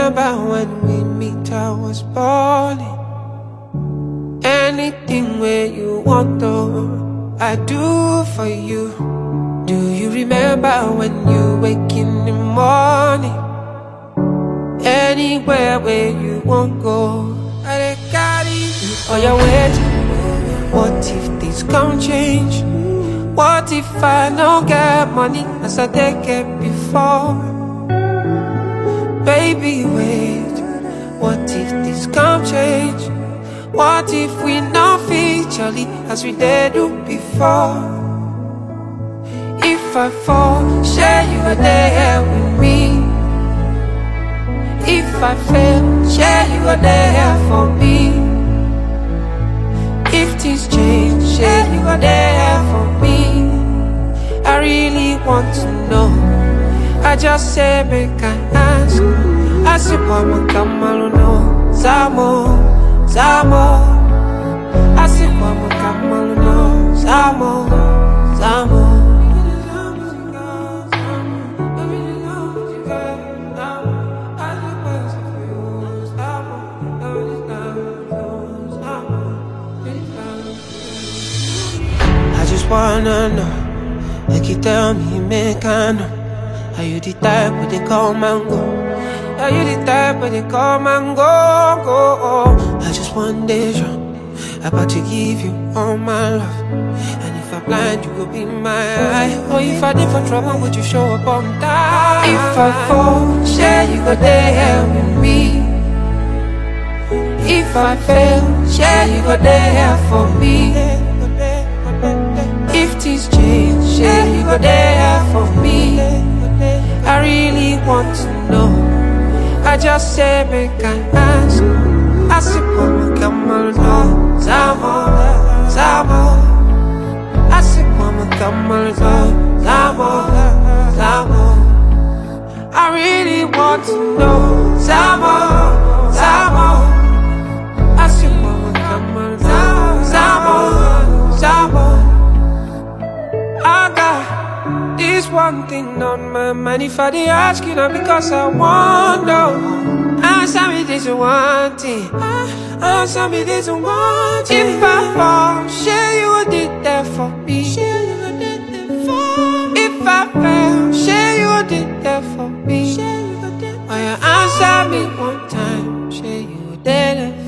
remember when we meet, I was balling. Anything where you want, though, I do for you. Do you remember when you wake in the morning? Anywhere where you won't go, I carry you on your way. What if things can't change? What if I don't get money as I did get before? Baby, wait. What if this can't change? What if we not featurely as we did do before? If I fall, share you were there with me. If I fail, share you were there for me. If things change, share you were there for me. I really want to know. I just say make I ask. I say mama come on no Samo, Samo. I say mama come on no Samo, Samo. I just wanna know. Make you tell me, make I know. Are you the type where they come and go? Are you the type where they come and go, go? I just one day sure about to give you all my love. And if I'm blind, you will be my eye. Or if I did for trouble, would you show up on time? If I fall, share you go there with me. If I fail, share you go there for me. If things change, share you go there for me. I really want to know. I just say make I ask. I say mama come on no Samo, Samo. I say mama come on no Samo, Samo. I really want to know Samo, Samo. I say mama come on no Samo, Samo. I got this one thing on my mind. If I did ask you, not because I want no. Answer me this one thing. Answer me this one thing. If I fall, share you what did that for me. If I fail, share you what did that for me. Why you answer me one time, share you what did that for me.